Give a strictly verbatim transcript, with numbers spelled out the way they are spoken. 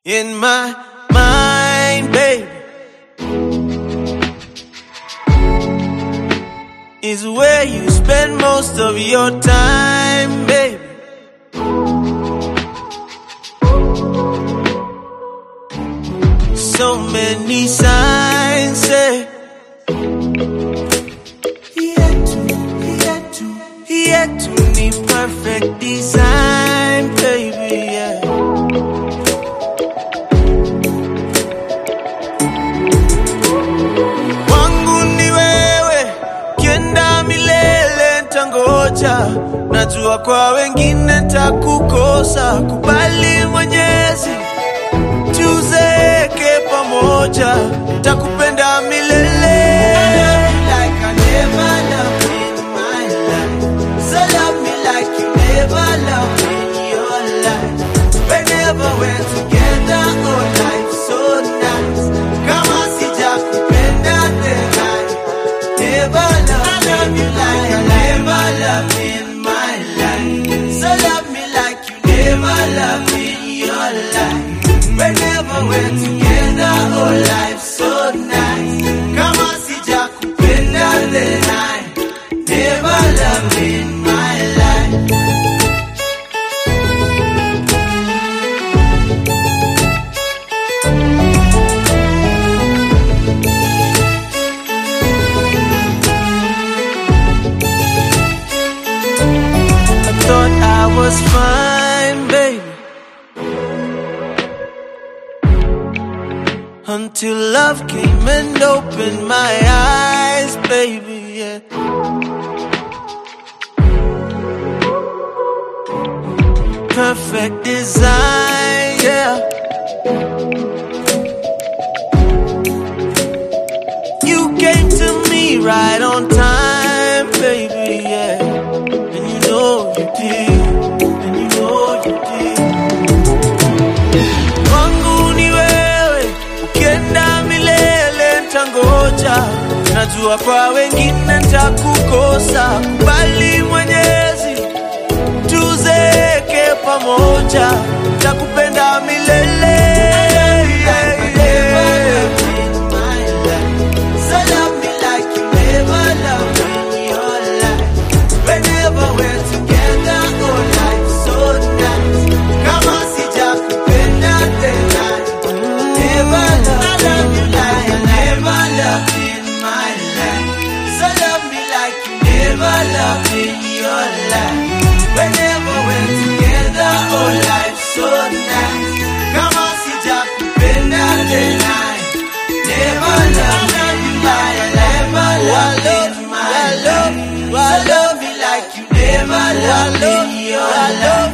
in my mind, baby, is where you spend most of your time, baby. So many signs say yet to, yet to, yet to need perfect design, baby, yeah. Wangu ni wewe, kienda milele ntangoja. Najua kwa wengine ntakukosa, kubali Mwenyezi tuzeke pamoja, takupenda milele. Like I never loved in my life, so love me like you never loved in your life. Whenever we're together, oh life so nice. Kama sijakupenda tena, never loved. I love you like I never loved in my life, so love me like you never loved in your life. Whenever we're together, oh life so nice. Kama sijakupenda then I never loved in my life. I thought I was fine, baby, until love came and opened my eyes, baby, yeah. Perfect design, yeah. You came to me right on time, baby, yeah. And you know you did, and you know you did. Wangu ni wewe, ukienda milele ntangoja. Najua kwa wengine ntakukosa, kubali Mwenyezi tuzeke pamoja, takupenda milele. Love in your life. Whenever we're together, oh life so nice. Kama sijakupenda then I never love you like I never loved in my life. So love me like you never loved in your life.